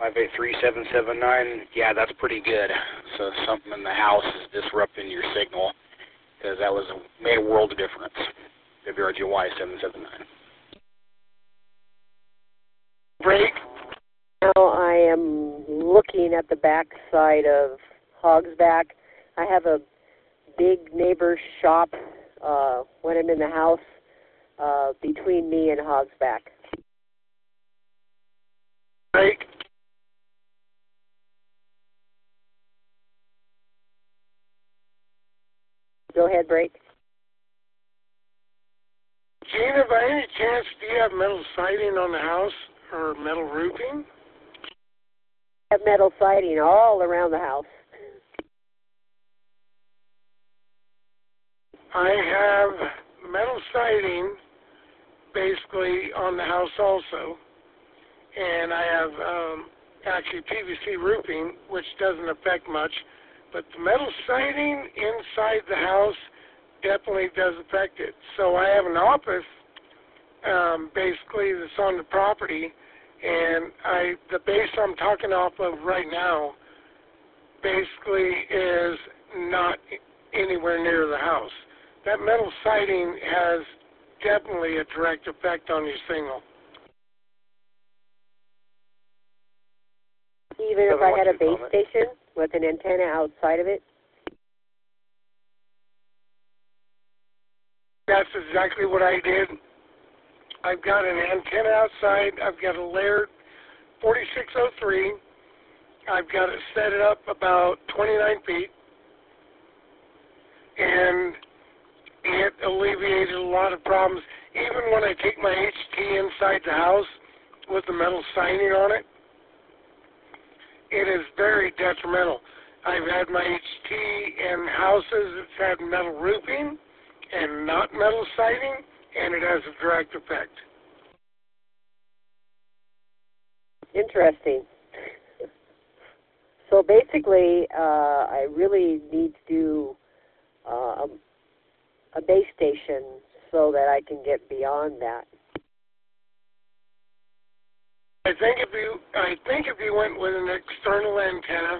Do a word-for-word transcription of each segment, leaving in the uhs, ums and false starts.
five eight three, seven seven nine. Yeah, that's pretty good. So something in the house is disrupting your signal, because that was made a world of difference. W R G Y seven seven nine. Break. Now I am looking at the back side of Hogsback. I have a big neighbor shop uh, when I'm in the house uh, between me and Hogsback. Break. Go ahead, Break. Gina, by any chance, do you have metal siding on the house or metal roofing? I have metal siding all around the house. I have metal siding basically on the house also, and I have um, actually P V C roofing, which doesn't affect much, but the metal siding inside the house definitely does affect it. So I have an office um, basically that's on the property, and I the base I'm talking off of right now basically is not anywhere near the house. That metal siding has definitely a direct effect on your signal. Even if I had a base station with an antenna outside of it? That's exactly what I did. I've got an antenna outside. I've got a Laird forty-six oh three. I've got it set it up about twenty-nine feet. And it alleviated a lot of problems. Even when I take my H T inside the house with the metal siding on it, it is very detrimental. I've had my H T in houses that's had metal roofing and not metal siding, and it has a direct effect. Interesting. So basically, uh, I really need to do uh, a, a base station so that I can get beyond that. I think if you, I think if you went with an external antenna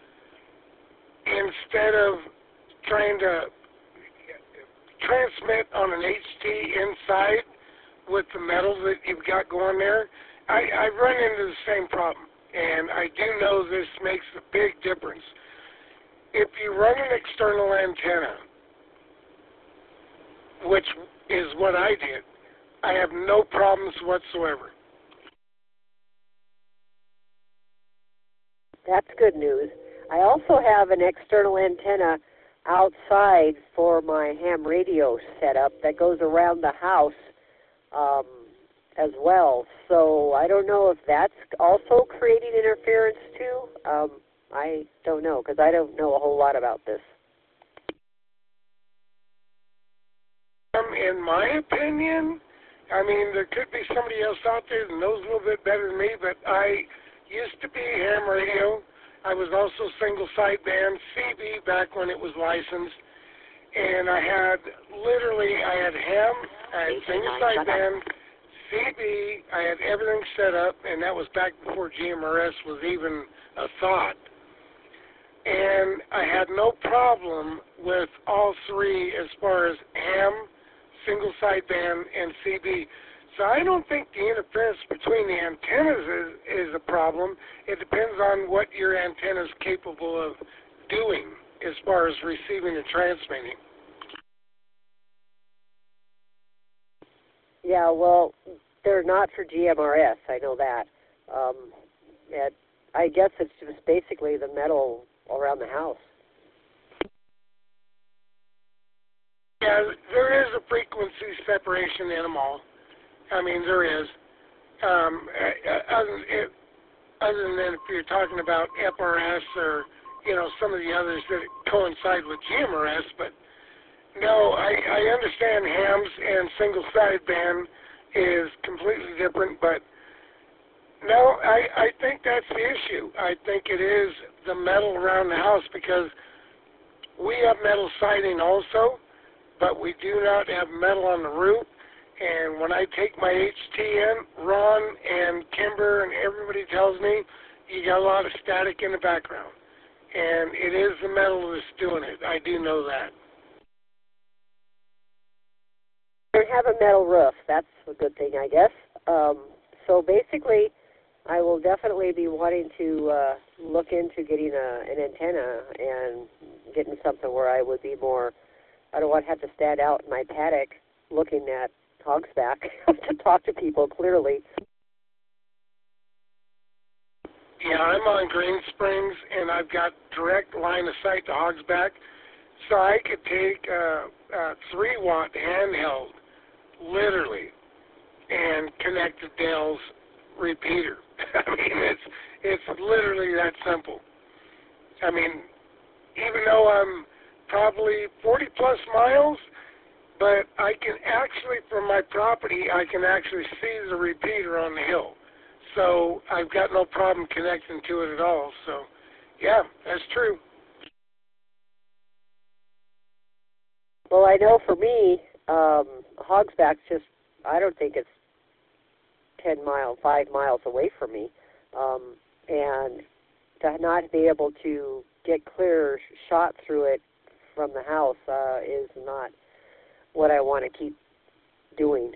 instead of trying to transmit on an H T inside with the metal that you've got going there, I, I run into the same problem, and I do know this makes a big difference. If you run an external antenna, which is what I did, I have no problems whatsoever. That's good news. I also have an external antenna outside for my ham radio setup that goes around the house um, as well. So I don't know if that's also creating interference too. Um, I don't know, because I don't know a whole lot about this. Um, in my opinion, I mean, there could be somebody else out there that knows a little bit better than me, but I used to be ham radio. I was also single sideband C B back when it was licensed, and I had literally I had ham, I had single sideband, C B, I had everything set up, and that was back before G M R S was even a thought. And I had no problem with all three as far as ham, single sideband, and C B. So I don't think the interference between the antennas is, is a problem. It depends on what your antenna is capable of doing as far as receiving and transmitting. Yeah, well, they're not for G M R S, I know that. Um, it, I guess it's just basically the metal around the house. Yeah, there is a frequency separation in them all. I mean, there is. Um, other, it, other than if you're talking about F R S or, you know, some of the others that coincide with G M R S, but no, I, I understand hams and single sideband is completely different, but no, I, I think that's the issue. I think it is the metal around the house, because we have metal siding also, but we do not have metal on the roof. And when I take my H T in, Ron and Kimber and everybody tells me you got a lot of static in the background. And it is the metal that's doing it. I do know that. I have a metal roof. That's a good thing, I guess. Um, so basically, I will definitely be wanting to uh, look into getting a, an antenna and getting something where I would be more, I don't want to have to stand out in my paddock looking at hogsback to talk to people clearly. Yeah, I'm on Green Springs, and I've got direct line of sight to hogsback, so I could take a, a three watt handheld, literally, and connect to Dale's repeater. I mean, it's it's literally that simple. I mean, even though I'm probably forty plus miles, but I can actually, from my property, I can actually see the repeater on the hill. So I've got no problem connecting to it at all. So, yeah, that's true. Well, I know for me, um, hogsback's just, I don't think it's ten miles, five miles away from me. Um, and to not be able to get clear shot through it from the house uh, is not what I want to keep doing.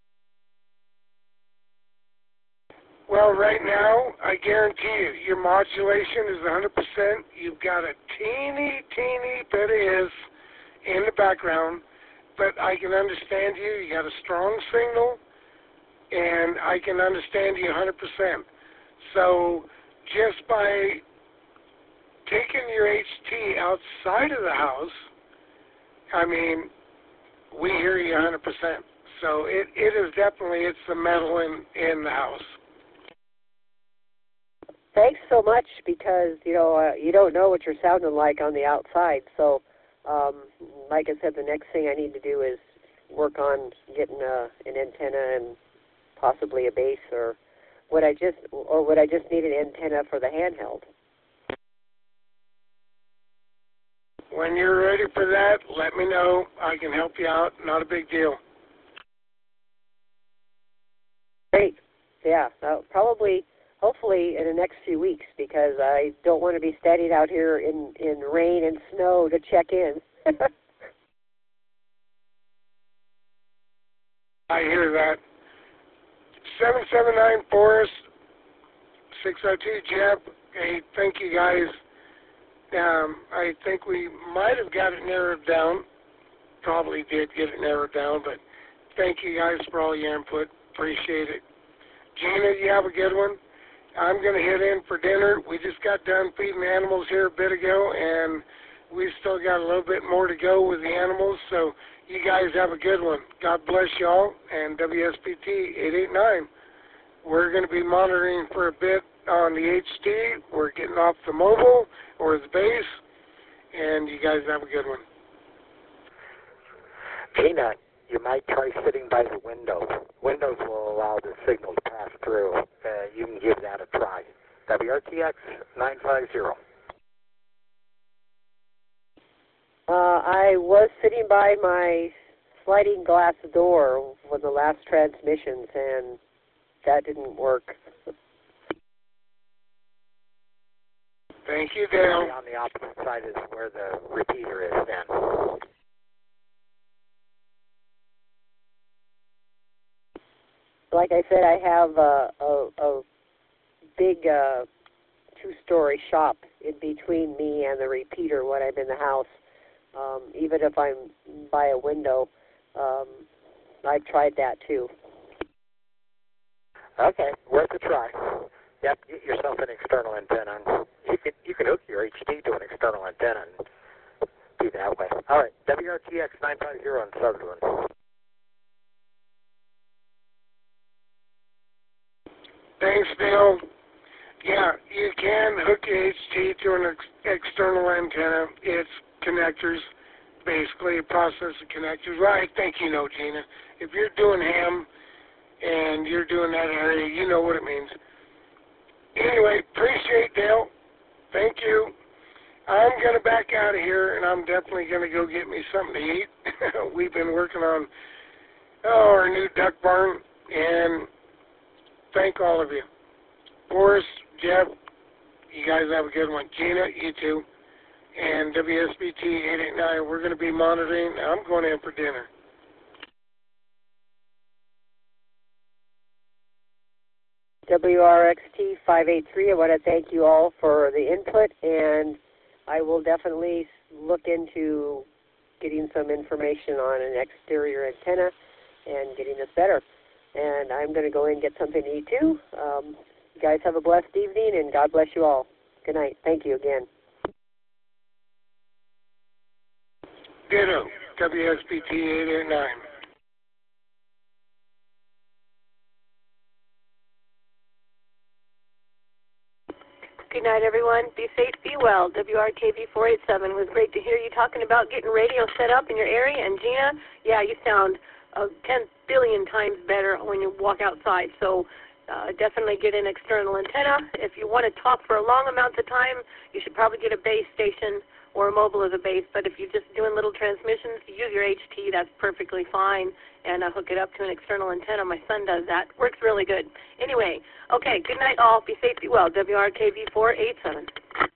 Well, right now, I guarantee you, your modulation is one hundred percent. You've got a teeny, teeny bit of hiss in the background, but I can understand you. You got a strong signal, and I can understand you one hundred percent. So just by taking your H T outside of the house, I mean, we hear you one hundred percent. So it, it is definitely, it's the metal in, in the house. Thanks so much, because, you know, uh, you don't know what you're sounding like on the outside. So, um, like I said, the next thing I need to do is work on getting a, an antenna and possibly a base, or would I just, or would I just need an antenna for the handheld? When you're ready for that, let me know. I can help you out. Not a big deal. Great. Yeah, uh, probably, hopefully in the next few weeks, because I don't want to be standing out here in, in rain and snow to check in. I hear that. seven seven nine Forest, six oh two Jeb. Hey, thank you guys. Um, I think we might have got it narrowed down. Probably did get it narrowed down, but thank you guys for all your input. Appreciate it. Gina, you have a good one. I'm going to head in for dinner. We just got done feeding the animals here a bit ago, and we've still got a little bit more to go with the animals, so you guys have a good one. God bless you all, and W S P T eight eight nine. We're going to be monitoring for a bit on the H D. We're getting off the mobile or the base, and you guys have a good one. Gina, you might try sitting by the window. Windows will allow the signal to pass through. Uh, you can give that a try. W R T X nine five zero. Uh, I was sitting by my sliding glass door when the last transmissions, and that didn't work. Thank you, Dale. On the opposite side is where the repeater is then. Like I said, I have a, a, a big uh, two-story shop in between me and the repeater when I'm in the house. Um, even if I'm by a window, um, I've tried that too. Okay, worth a try. Yep, get yourself an external antenna. You can you can hook your H D to an external antenna and do that way. All right, W R T X nine five zero in Sutherland. Thanks, Dale. Yeah, you can hook your H T to an ex external antenna. It's connectors, basically a process of connectors. Well, I think you know, Gina. If you're doing ham and you're doing that area, you know what it means. Anyway, appreciate Dale. Thank you. I'm going to back out of here, and I'm definitely going to go get me something to eat. We've been working on oh, our new duck barn, and thank all of you. Boris, Jeff, You guys have a good one. Gina, you too. And W S B T eight eight nine, we're going to be monitoring. I'm going in for dinner. W R X T five eight three, I want to thank you all for the input, and I will definitely look into getting some information on an exterior antenna and getting this better. And I'm going to go in and get something to eat too. Um, you guys have a blessed evening, and God bless you all. Good night. Thank you again. Ditto, W S B T eight eight nine. Good night, everyone. Be safe, be well. W R K V four eight seven. It was great to hear you talking about getting radio set up in your area. And Gina, yeah, you sound uh, ten billion times better when you walk outside. So uh, definitely get an external antenna. If you want to talk for a long amount of time, you should probably get a base station or a mobile as a base. But if you're just doing little transmissions, use your H T. That's perfectly fine. And uh, hook it up to an external antenna. My son does that. Works really good. Anyway, okay, good night all. Be safe, be well. W R K V four eight seven.